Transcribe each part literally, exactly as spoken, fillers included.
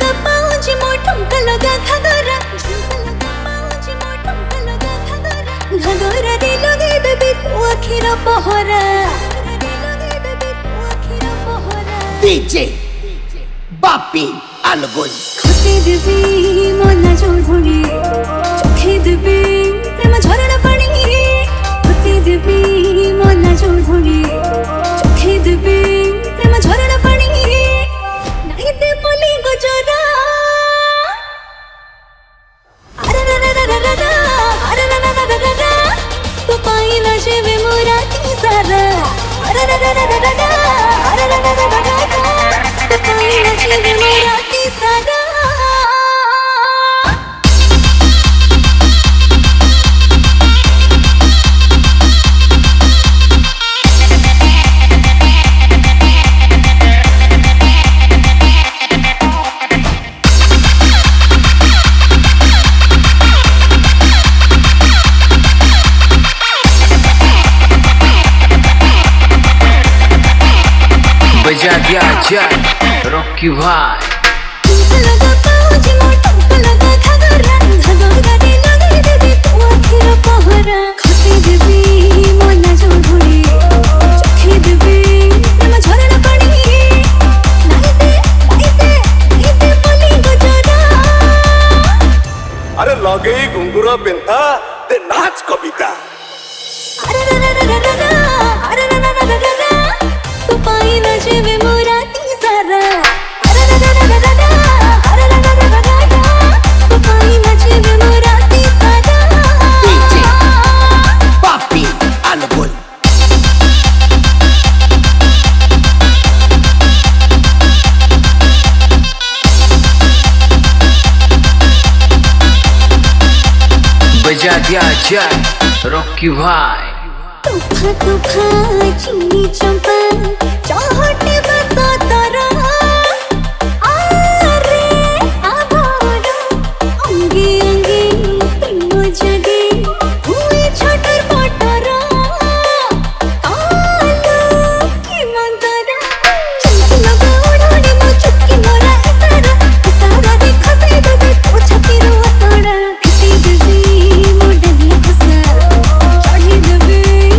लगा पाऊंजी मो ठुमका लगा घगरा घगरा दिल दे देबी तू अखिर पहरा डीजे बापी अलगुल खुशी देबी मोला जोधुनी चोखे देबी प्रेम झरना पानी खुशी देबी मोला जोधुनी चोखे देबी प्रेम झरना पानी नहीं दे बोली गुजरा अरे रे रे रे रे अरे रे रे रे रे तू पाई ना जेवे मोरा की सारा अरे रे रे रे रे अरे रे रे रे तू पाई ना जेवे मोरा की सारा बजा दिया जाए रॉकी भाई लगा पाऊंजी मो ठुमका लगा घगरा घगरा दिल दे देबी तू अखिर पहरा खुशी देबी मोला जोधुनी चोखे देबी प्रेम झरना पानी नहीं दे नहीं दे नहीं दे बोली गुजरा अरे लगे घुंगुर पेंथा ते नाच कविता अरे रे रे रे रे अरे रे रे रे रे तू पाई ना जेवे मोरा की सारा अरे रे रे रे रे अरे रे रे रे तू पाई ना जेवे मोरा की सारा डीजे बापी अलगुल बजा दिया जाए रॉकी भाई तूफा तूफा चीनी चंपा चाहते बसा तारा आरे आभारा अंगे अंगे प्रेम जगे हुए छटर पटरा कालो की मंतरा चमक लगा उड़ाने मो चुटकी मोरा इशारा इशारा देखा से दे तू छती रो तोड़ा किसी दिल मोडली फसा चढ़ी दबे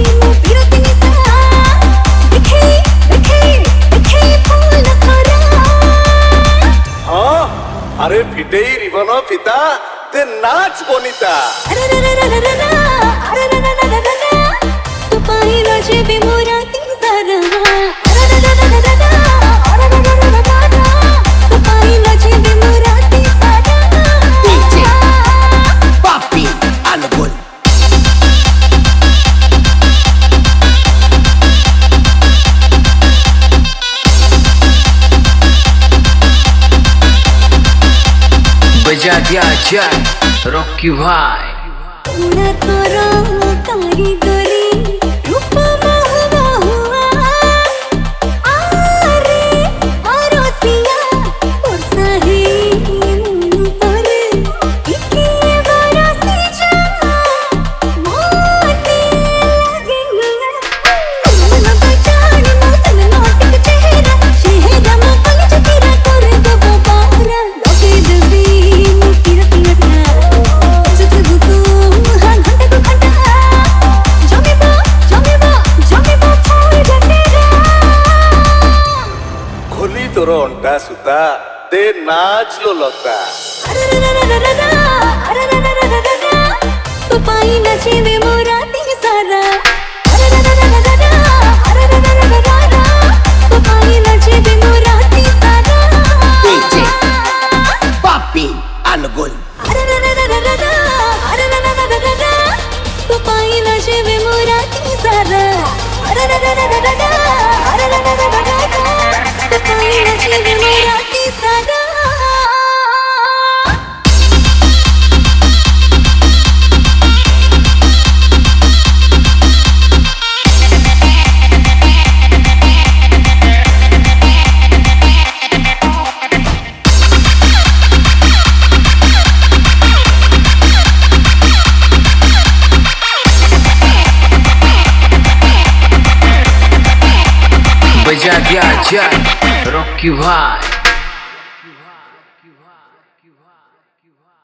अरे फिटेई रिबन फिता ते नाच बनिता अरे रे रे रे रे अरे रे रे रे रे तू पाई ना जेबी मोरा की सारा अरे रे रे रे रे अरे रे रे रे तू पाई ना जेबी मोरा की सारा डीजे बापी अलगुल बजा दिया जाए रॉकी भाई उड़ा तोरा कारीगरी रूप महु बहुआ आरे आरोसिया उरसाही मुनु पर इके बरसी जा मोटे लगेंगे सुन बचान मौसम नोटिक चेहरा चेहरा में पंच तेरा कर दो बाबरा लगे दबी मुकी रखना जुत बुतू हां घंटे को घंटा जमे बा जमे बा जमे बा छोड़ गटेरा खोली तोर अंटा सुता ते नाच लो लता अरे रे रे रे रे अरे रे रे रे रे तू पाई ना जेवे मोरा की सारा अरे रे रे रे रे अरे रे रे रे तू पाई ना जेवे मोरा की सारा डीजे बापी अलगुल अरे रे रे रे रे अरे रे रे रे रे तू पाई ना जेवे मोरा की सारा अरे रे रे रे रे अरे रे रे रे तू पाई ना जेवे मोरा की सारा बजा दिया जाए रॉकी भाई। Rocky Vibe, Rocky Vibe, Rocky Vibe.